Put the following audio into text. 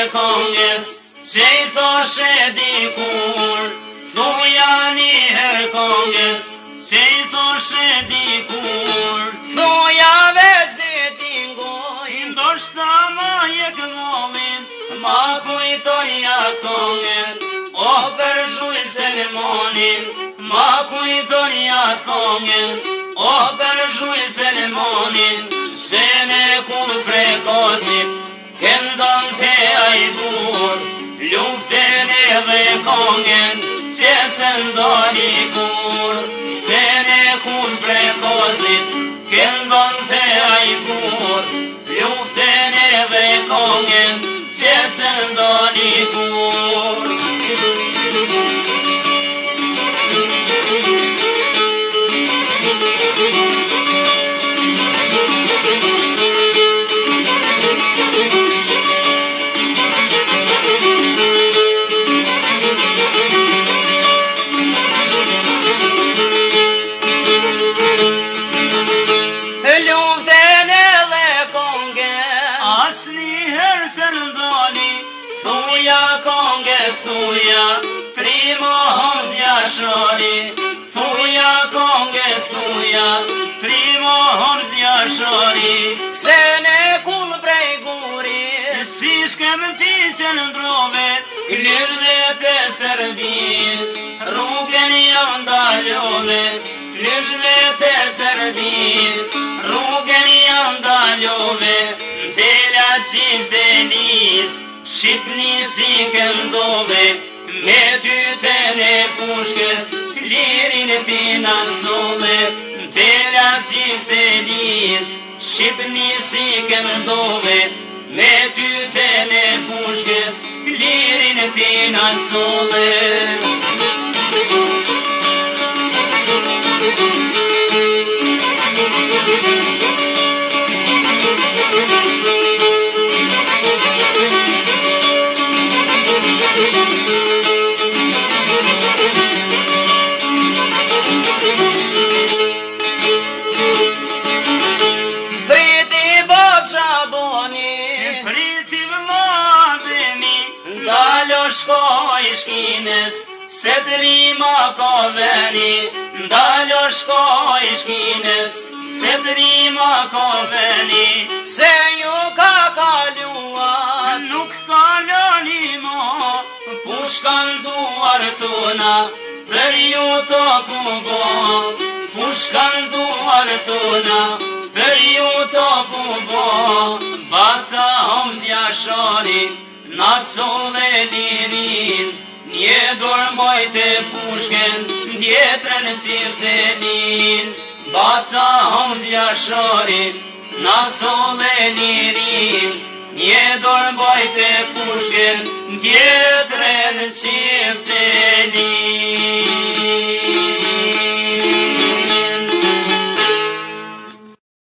këngës që I thoshe dikur, thuja një herë këngës që I thoshe dikur, thuja veç një tingoj, ndoshta ma je këllin, ma kujtoj atë këngën, o për zhuj Selmonin, ma kujtoj atë këngën, o për zhuj Selmonin, se ne kull prekozit, këndon të ajbur, luften edhe këngën, që se ndoni kur, se ne kull prekozit, këndon të ajbur, luften edhe këngën, që se ndoni kur. Thuja, trimohon zjashori, thuja këngës thuja, trimohon zjashori, se ne kull prej guri, si shkem ti që ndrove, klyshve të Serbis, rrugën janë dalove, klyshve të Serbis, rrugën janë dalove, tela qifte lis, Shqipni si këndove, me tyten e pushkës, lirin ti nasole, tela qifte lis, Shqipni si këndove, me tyten e pushkës, lirin ti nasole. Shkoj shkines, se të rima ka veni, ndalo shkoj shkines, se të rima ka veni, se ju ka kaluar, nuk kaloni mo, pushkan duar tona, për ju të pubo, pushkan duar tona, për ju të pubo, baca om zjashori, nasole lirin, një dorë mojte pushken, tjetrën siftelin, baca hom zjashori, nasole lirin, një dorë mojte pushken, tjetrën siftelin.